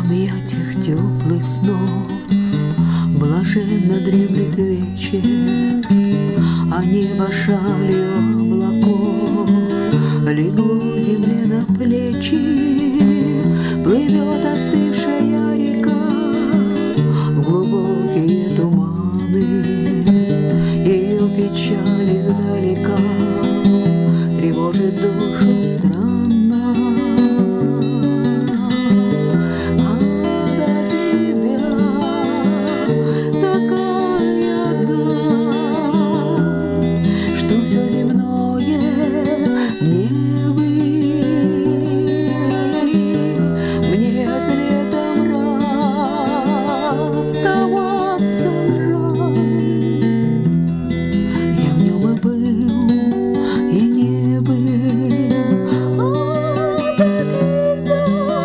объятиях теплых снов блаженно дремлет вечер, а небо шалью облаков легло земле на плечи. Плывет остывшая река в глубокие туманы, ее печаль издалека тревожит душу странно. А до тебя такая даль, что все земное не быть. Мне с летом расставаться жаль. Я в нем и был, и не был. А до тебя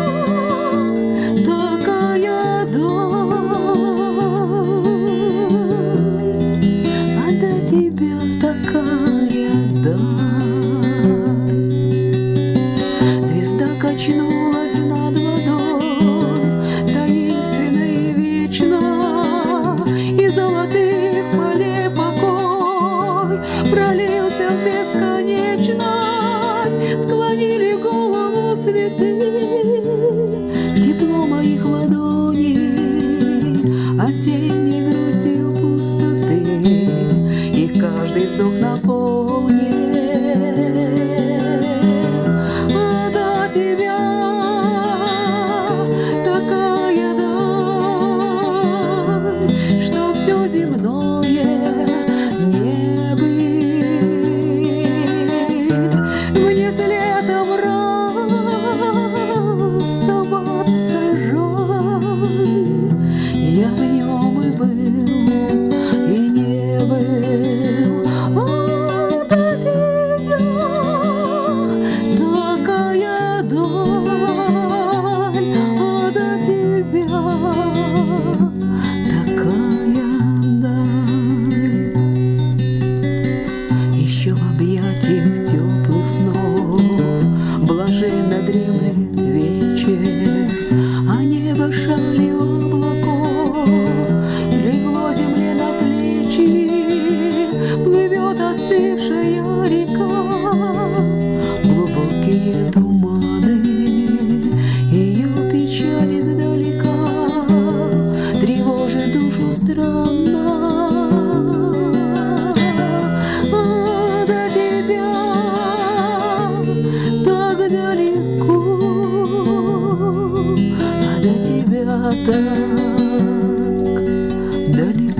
такая даль, а до тебя такая даль. Звезда качнулась над водой, таинственно и вечно, и золотых полей покой пролился в бесконечность. Склонили голову цветы в тепло моих ладоней, осенней грустью пустоты их каждый вздох наполнит. А до тебя такая даль, что все земное не быть. Мне с летом расставаться жаль. Я в нем и был, и не был. А до тебя такая даль, а до тебя такая даль. Еще в объятиях теплых снов блаженно дремлет вечер, а небо шалью облаков легло земле на плечи. Плывет остывшая река в глубокие туманы, ее печаль издалека тревожит душу странно. А до тебя так далеко, а до тебя так далеко.